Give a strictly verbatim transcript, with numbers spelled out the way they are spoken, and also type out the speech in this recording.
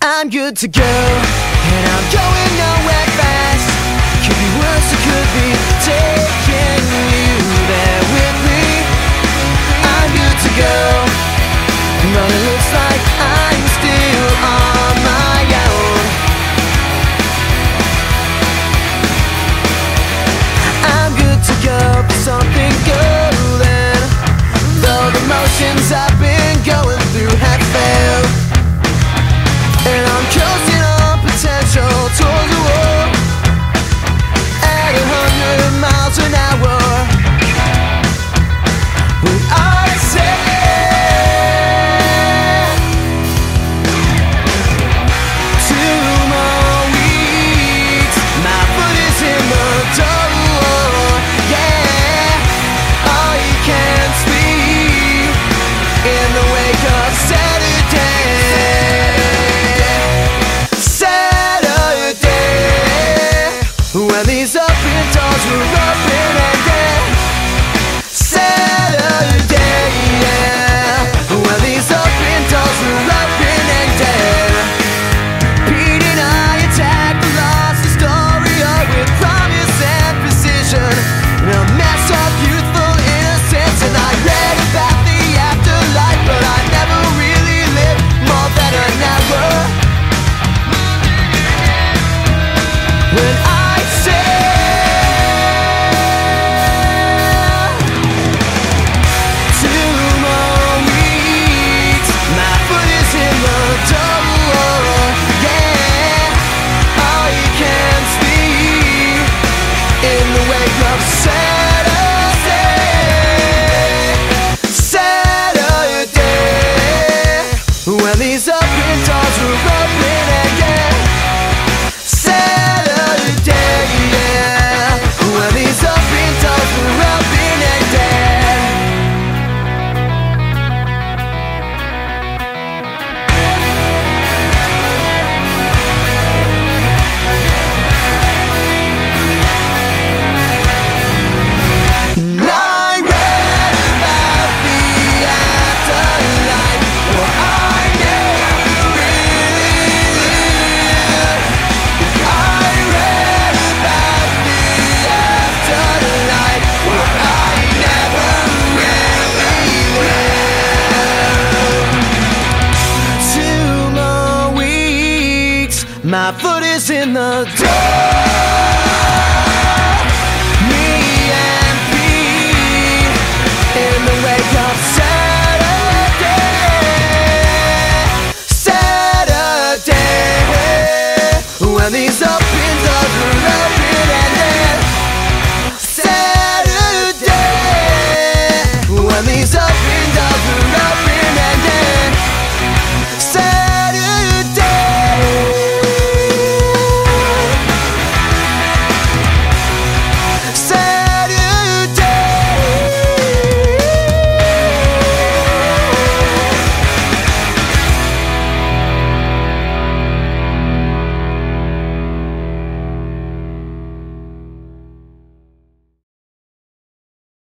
I'm good to go, and I'm going nowhere fast. Could be worse, it could be taking you there with me. I'm good to go, but it looks like I'm still on my own. I'm good to go for something golden, though the motions I've been going through have failed. And I'm coasting on potential towards the wall at a hundred miles an hour. When I say two more weeks, my foot is in the door. Yeah, all you can sleep in the wake of Saturday. When these open doors were open again. Saturday, yeah. When these open doors were open again. Pete and I attacked the lost Astoria with promise and precision, in a mess of youthful innocence. And I read about the afterlife, but I never really lived more than an hour. When I when these open doors were open again. Saturday, yeah. When these open doors were open again. And I read about the afterlife. Well, I my foot is in the door. Me and Pete in the wake of Saturday. Saturday, when these open